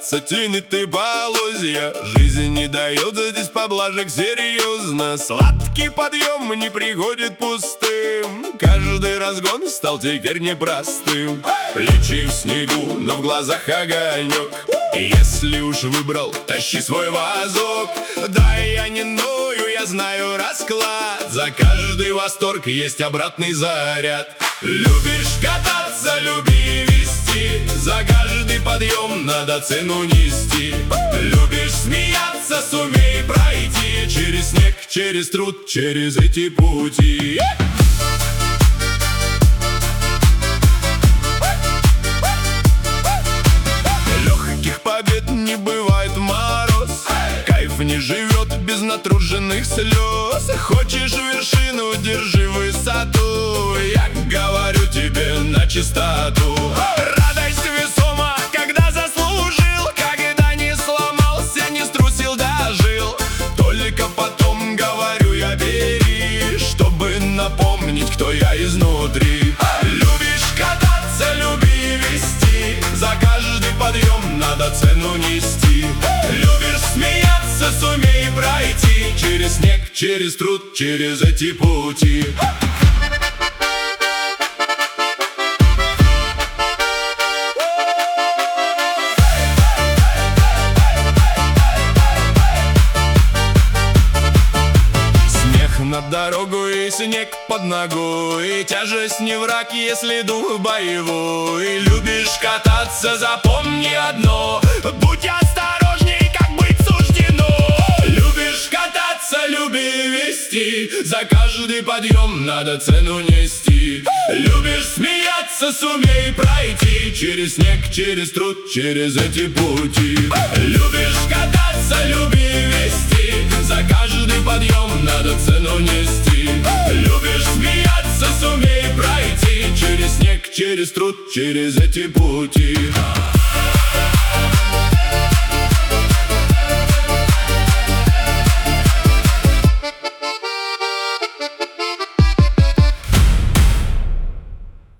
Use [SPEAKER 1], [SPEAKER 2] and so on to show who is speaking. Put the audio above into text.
[SPEAKER 1] кататься, тянет и полозья. Жизнь не дает здесь поблажек серьезно. Сладкий подъем не приходит пустым. Каждый разгон стал теперь непростым. Плечи в снегу, но в глазах огонек. Если уж выбрал, тащи свой вазок. Да, я не ною, я знаю расклад. За каждый восторг есть обратный заряд. Любишь кататься, люби вести. За каждый подъем надо цену нести. Любишь смеяться, сумей пройти. Через снег, через труд, через эти пути. Легких побед не бывает в мороз. Кайф не живет без натруженных слез. Хочешь вершину, держи высоту. Я говорю тебе на чистоту. Радость весома, когда заслужил. Когда не сломался, не струсил, дожил. Только потом, говорю я, бери, чтобы напомнить, кто я изнутри. Любишь кататься, люби вести. За каждый подъем надо цену нести. Любишь смеяться, сумей пройти. Через снег, через труд, через эти пути. Над дорогу и снег под ногой, и тяжесть не враг, если дух боевой. Любишь кататься, запомни одно: будь осторожней, как быть суждено. Любишь кататься, люби вести. За каждый подъем надо цену нести. Любишь смеяться, сумей пройти. Через снег, через труд, через эти пути. Любишь кататься, люби вести. За каждый подъем надо цену нести. Любишь смеяться, сумей пройти. Через снег, через труд, через эти пути.